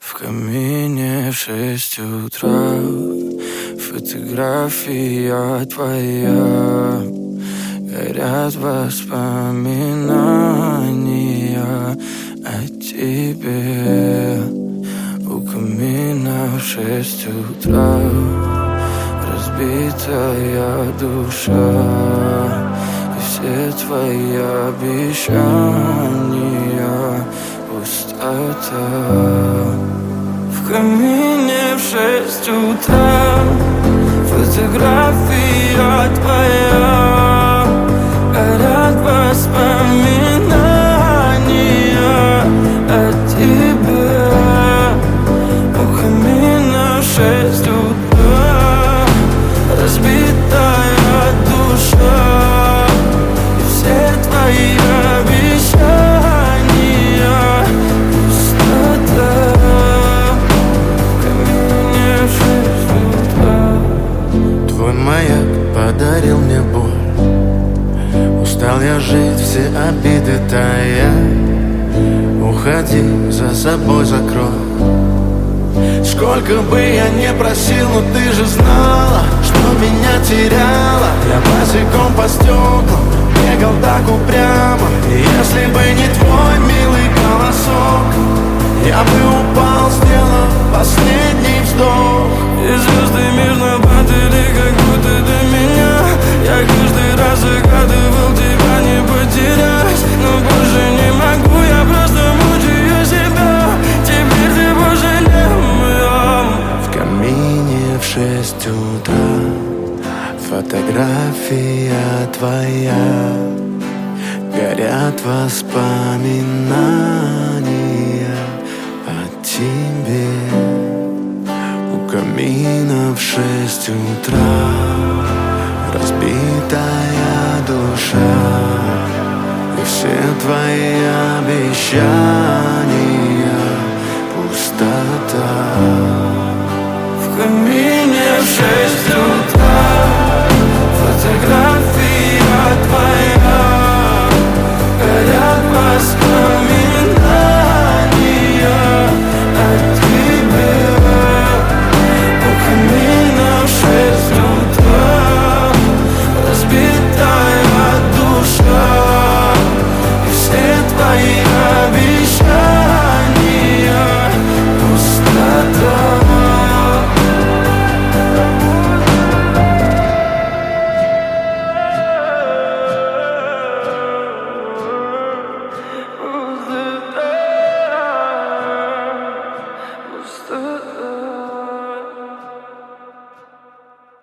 В камине в 6 утра фотография твоя. Горят воспоминания о тебе. У камина в 6 утра разбитая душа. И все твои обещания пустота. В камине в 6 утра фотография твоя. Горят воспоминания о тебе. У камина в 6 утра разбитая душа. И все твои обещания пустота. В камине в 6 утра. Твой маяк подарил мне боль. Устал я жить, все обиды тая. Уходи, за собой закрой. Сколько бы я не просил, но ты же знала, что меня теряла. Я босиком по стеклам бегал так упрямо. И если бы не твой милый голосок, я бы упал, сделав последний вздох. И звезды мирно падали, как будто до меня. Я каждый раз загадывал тебя не потерять, но больше не могу, я просто мучаю себя. Теперь ты пожалел моем. В камине в 6 утра фотография твоя. Горят воспоминания о тебе. У камина в 6 утра разбитая душа. И все твои обещания